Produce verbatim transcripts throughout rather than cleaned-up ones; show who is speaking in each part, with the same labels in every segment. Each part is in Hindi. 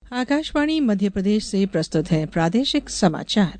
Speaker 1: आकाशवाणी मध्य प्रदेश से प्रस्तुत है प्रादेशिक समाचार।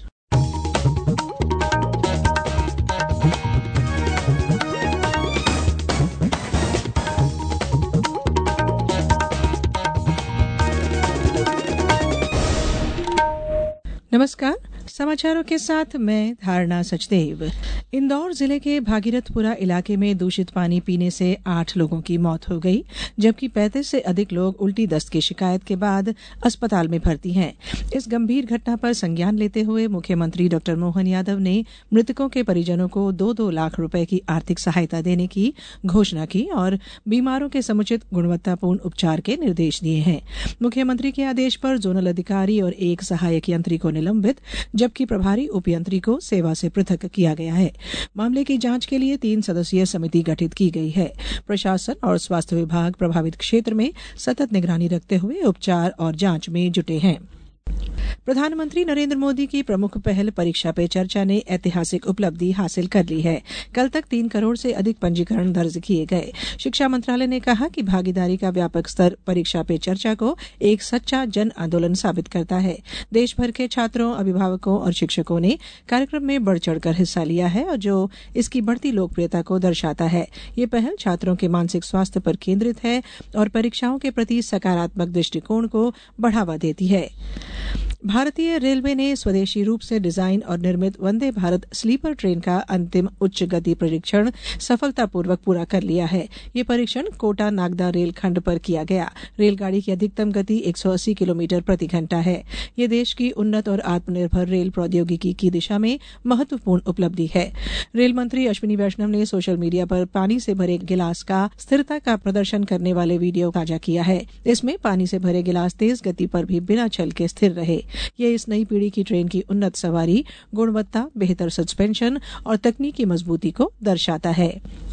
Speaker 1: नमस्कार, समाचारों के साथ मैं धारणा सचदेव। इंदौर जिले के भागीरथपुरा इलाके में दूषित पानी पीने से आठ लोगों की मौत हो गई, जबकि पैंतीस से अधिक लोग उल्टी दस्त की शिकायत के बाद अस्पताल में भर्ती हैं। इस गंभीर घटना पर संज्ञान लेते हुए मुख्यमंत्री डॉ मोहन यादव ने मृतकों के परिजनों को दो दो लाख रुपए की आर्थिक सहायता देने की घोषणा की और बीमारों के समुचित गुणवत्तापूर्ण उपचार के निर्देश दिए हैं। मुख्यमंत्री के आदेश पर जोनल अधिकारी और एक सहायक यंत्री को निलंबित, जबकि प्रभारी उपयंत्री को सेवा से पृथक किया गया है। मामले की जांच के लिए तीन सदस्यीय समिति गठित की गई है। प्रशासन और स्वास्थ्य विभाग प्रभावित क्षेत्र में सतत निगरानी रखते हुए उपचार और जांच में जुटे हैं। प्रधानमंत्री नरेंद्र मोदी की प्रमुख पहल परीक्षा पे चर्चा ने ऐतिहासिक उपलब्धि हासिल कर ली है। कल तक तीन करोड़ से अधिक पंजीकरण दर्ज किए गए। शिक्षा मंत्रालय ने कहा कि भागीदारी का व्यापक स्तर परीक्षा पे चर्चा को एक सच्चा जन आंदोलन साबित करता है। देश भर के छात्रों, अभिभावकों और शिक्षकों ने कार्यक्रम में बढ़ चढ़कर हिस्सा लिया है और जो इसकी बढ़ती लोकप्रियता को दर्शाता है। ये पहल छात्रों के मानसिक स्वास्थ्य पर केंद्रित है और परीक्षाओं के प्रति सकारात्मक दृष्टिकोण को बढ़ावा देती है। भारतीय रेलवे ने स्वदेशी रूप से डिजाइन और निर्मित वंदे भारत स्लीपर ट्रेन का अंतिम उच्च गति परीक्षण सफलतापूर्वक पूरा कर लिया है। ये परीक्षण कोटा नागदा रेल खंड पर किया गया। रेलगाड़ी की अधिकतम गति एक सौ अस्सी किलोमीटर प्रति घंटा है। ये देश की उन्नत और आत्मनिर्भर रेल प्रौद्योगिकी की दिशा में महत्वपूर्ण उपलब्धि है। रेल मंत्री अश्विनी वैष्णव ने सोशल मीडिया पर पानी से भरे गिलास का स्थिरता का प्रदर्शन करने वाले वीडियो साझा किया है। इसमें पानी से भरे गिलास तेज गति पर भी बिना छल के स्थिर रहे। ये इस नई पीढ़ी की ट्रेन की उन्नत सवारी, गुणवत्ता, बेहतर सस्पेंशन और तकनीकी मजबूती को दर्शाता है।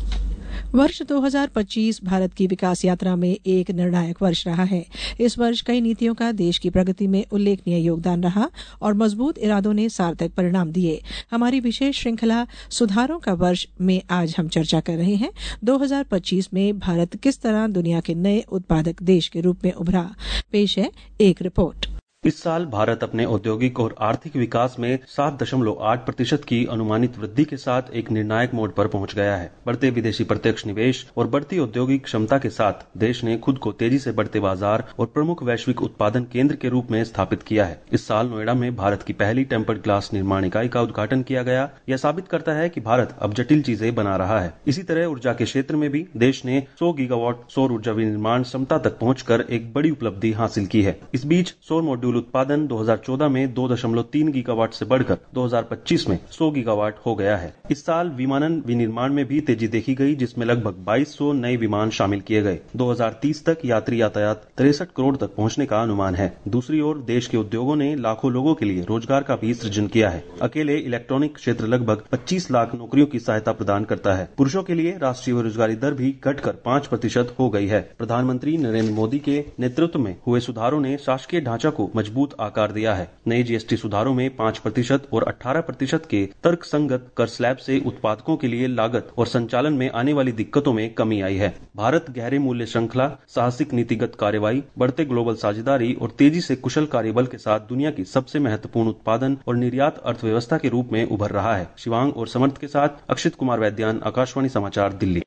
Speaker 1: वर्ष दो हज़ार पच्चीस भारत की विकास यात्रा में एक निर्णायक वर्ष रहा है। इस वर्ष कई नीतियों का देश की प्रगति में उल्लेखनीय योगदान रहा और मजबूत इरादों ने सार्थक परिणाम दिए। हमारी विशेष श्रृंखला सुधारों का वर्ष में आज हम चर्चा कर रहे हैं दो हज़ार पच्चीस में भारत किस तरह दुनिया के नए उत्पादक देश के रूप में उभरा। पेश है एक रिपोर्ट।
Speaker 2: इस साल भारत अपने औद्योगिक और आर्थिक विकास में सात दशमलव आठ प्रतिशत की अनुमानित वृद्धि के साथ एक निर्णायक मोड़ पर पहुंच गया है। बढ़ते विदेशी प्रत्यक्ष निवेश और बढ़ती औद्योगिक क्षमता के साथ देश ने खुद को तेजी से बढ़ते बाजार और प्रमुख वैश्विक उत्पादन केंद्र के रूप में स्थापित किया है। इस साल नोएडा में भारत की पहली टेम्पर्ड ग्लास निर्माण इकाई का उद्घाटन किया गया। यह साबित करता है कि भारत अब जटिल चीजें बना रहा है। इसी तरह ऊर्जा के क्षेत्र में भी देश ने सौ गीगावाट सौर ऊर्जा विनिर्माण क्षमता तक पहुंचकर एक बड़ी उपलब्धि हासिल की है। इस बीच सौर मॉड्यूल उत्पादन दो हज़ार चौदह में दो दशमलव तीन गीगावाट से बढ़कर दो हज़ार पच्चीस में सौ गीगावाट हो गया है। इस साल विमानन विनिर्माण में भी तेजी देखी गई, जिसमें लगभग बाईस सौ नए विमान शामिल किए गए। दो हज़ार तीस तक यात्री यातायात तिरसठ करोड़ तक पहुंचने का अनुमान है। दूसरी ओर देश के उद्योगों ने लाखों लोगों के लिए रोजगार का भी सृजन किया है। अकेले इलेक्ट्रॉनिक क्षेत्र लगभग पच्चीस लाख नौकरियों की सहायता प्रदान करता है। पुरुषों के लिए राष्ट्रीय बेरोजगारी दर भी घटकर पांच प्रतिशत हो गई है। प्रधानमंत्री नरेंद्र मोदी के नेतृत्व में हुए सुधारों ने शासकीय ढांचा को मजबूत आकार दिया है। नए जीएसटी सुधारों में पाँच प्रतिशत और अठारह प्रतिशत के तर्कसंगत कर स्लैब से उत्पादकों के लिए लागत और संचालन में आने वाली दिक्कतों में कमी आई है। भारत गहरे मूल्य श्रृंखला, साहसिक नीतिगत कार्रवाई, बढ़ते ग्लोबल साझेदारी और तेजी से कुशल कार्यबल के साथ दुनिया की सबसे महत्वपूर्ण उत्पादन और निर्यात अर्थव्यवस्था के रूप में उभर रहा है। शिवांग और समर्थ के साथ अक्षित कुमार वैद्यान, आकाशवाणी समाचार, दिल्ली।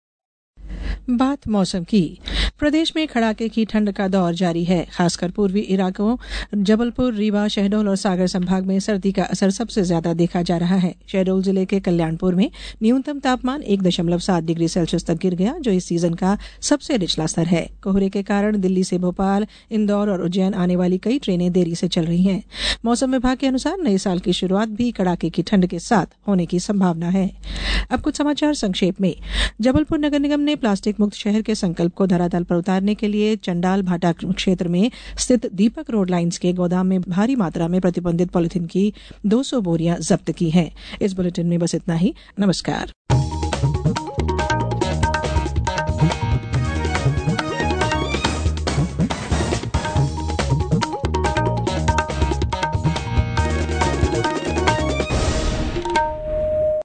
Speaker 1: बात मौसम की। प्रदेश में कड़ाके की ठंड का दौर जारी है। खासकर पूर्वी इलाकों जबलपुर, रीवा, शहडोल और सागर संभाग में सर्दी का असर सबसे ज्यादा देखा जा रहा है। शहडोल जिले के कल्याणपुर में न्यूनतम तापमान एक दशमलव सात डिग्री सेल्सियस तक गिर गया, जो इस सीजन का सबसे निचला स्तर है। कोहरे के कारण दिल्ली से भोपाल, इंदौर और उज्जैन आने वाली कई ट्रेनें देरी से चल रही हैं। मौसम विभाग के अनुसार नए साल की शुरुआत भी कड़ाके की ठंड के साथ होने की संभावना है। अब कुछ समाचार संक्षेप में। जबलपुर नगर निगम ने प्लास्टिक मुक्त शहर के संकल्प को धरातल पर उतारने के लिए चंडाल भाटा क्षेत्र में स्थित दीपक रोड लाइंस के गोदाम में भारी मात्रा में प्रतिबंधित पॉलिथीन की दो सौ बोरियां जब्त की हैं। इस बुलेटिन में बस इतना ही। नमस्कार।